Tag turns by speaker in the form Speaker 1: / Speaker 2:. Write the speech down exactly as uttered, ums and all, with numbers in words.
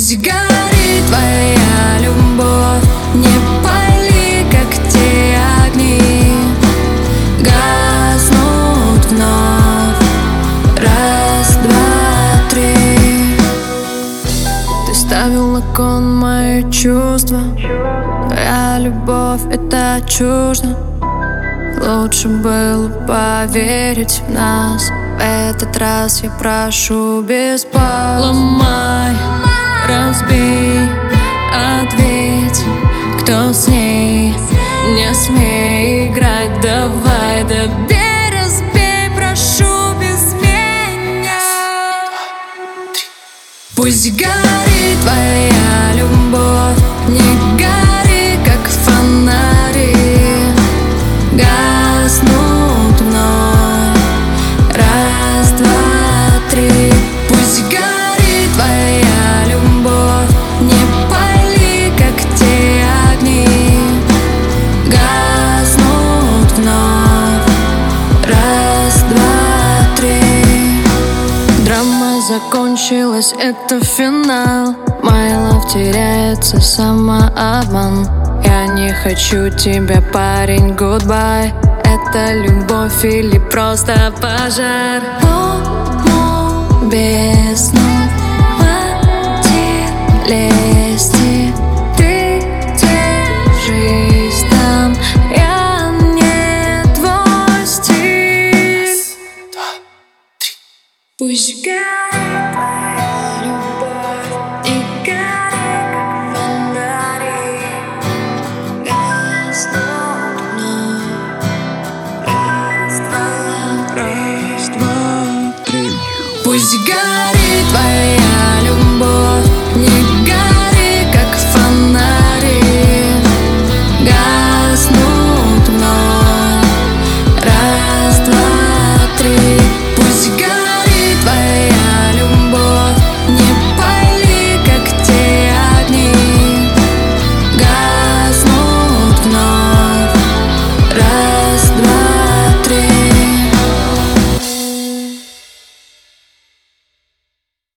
Speaker 1: Пусть горит твоя любовь, не пали, как те огни, гаснут вновь. Раз, два, три. Ты ставил на кон мои чувства, твоя любовь — это чуждо. Лучше было поверить в нас. В этот раз я прошу без пауз. Ломай, разбей, ответь, кто с ней. Не смей играть, давай, добей, разбей, прошу без меня. Пусть горит твоя любовь, не гори, как фонари, гаснут вновь. Раз, два, три. Пусть горит твоя любовь, не пали, как те огни, гаснут вновь. Раз, два, три. Драма закончилась, это финал. My love теряется, самообман. Я не хочу тебя, парень, goodbye. Это любовь или просто пожар? О, без снов, один лести. Ты держись там, я не твой стиль. Пусть горит твоя любовь, и гори, как фонари, гаснут вновь. Раз, два, три. Пусть горит твоя любовь, не гори.